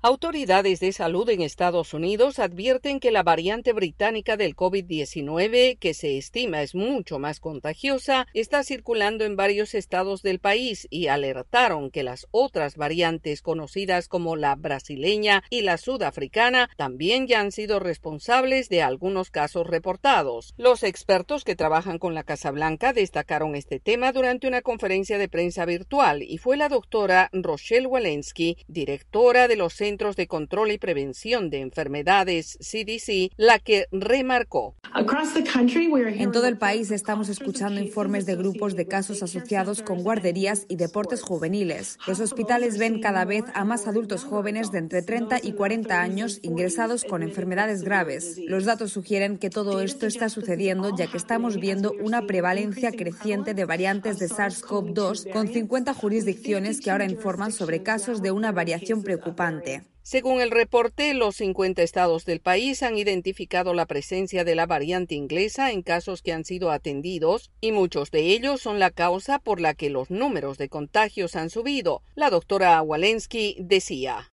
Autoridades de salud en Estados Unidos advierten que la variante británica del COVID-19, que se estima es mucho más contagiosa, está circulando en varios estados del país y alertaron que las otras variantes conocidas como la brasileña y la sudafricana también ya han sido responsables de algunos casos reportados. Los expertos que trabajan con la Casa Blanca destacaron este tema durante una conferencia de prensa virtual y fue la doctora Rochelle Walensky, directora de los Centros de Control y Prevención de Enfermedades, CDC, la que remarcó. En todo el país estamos escuchando informes de grupos de casos asociados con guarderías y deportes juveniles. Los hospitales ven cada vez a más adultos jóvenes de entre 30 y 40 años ingresados con enfermedades graves. Los datos sugieren que todo esto está sucediendo ya que estamos viendo una prevalencia creciente de variantes de SARS-CoV-2 con 50 jurisdicciones que ahora informan sobre casos de una variación preocupante. Según el reporte, los 50 estados del país han identificado la presencia de la variante inglesa en casos que han sido atendidos y muchos de ellos son la causa por la que los números de contagios han subido. La doctora Walensky decía.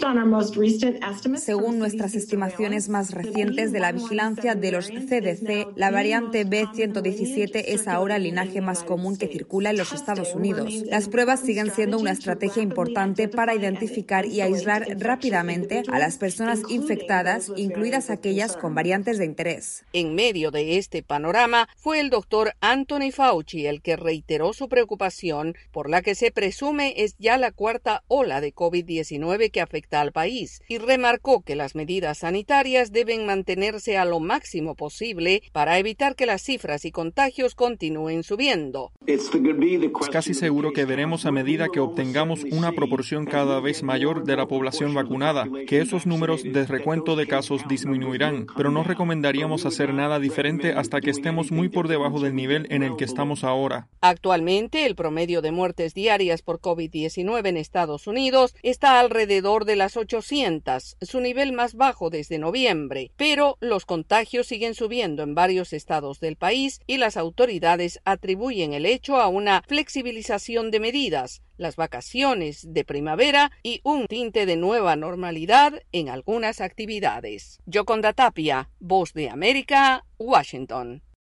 Según nuestras estimaciones más recientes de la vigilancia de los CDC, la variante B117 es ahora el linaje más común que circula en los Estados Unidos. Las pruebas siguen siendo una estrategia importante para identificar y aislar rápidamente a las personas infectadas, incluidas aquellas con variantes de interés. En medio de este panorama, fue el doctor Anthony Fauci el que reiteró su preocupación por la que se presume es ya la cuarta ola de COVID-19 que afecta al país y remarcó que las medidas sanitarias deben mantenerse a lo máximo posible para evitar que las cifras y contagios continúen subiendo. Es casi seguro que veremos a medida que obtengamos una proporción cada vez mayor de la población vacunada, que esos números de recuento de casos disminuirán, pero no recomendaríamos hacer nada diferente hasta que estemos muy por debajo del nivel en el que estamos ahora. Actualmente, el promedio de muertes diarias por COVID-19 en Estados Unidos está alrededor de las 800, su nivel más bajo desde noviembre, pero los contagios siguen subiendo en varios estados del país y las autoridades atribuyen el hecho a una flexibilización de medidas, las vacaciones de primavera y un tinte de nueva normalidad en algunas actividades. Yoconda Tapia, Voz de América, Washington.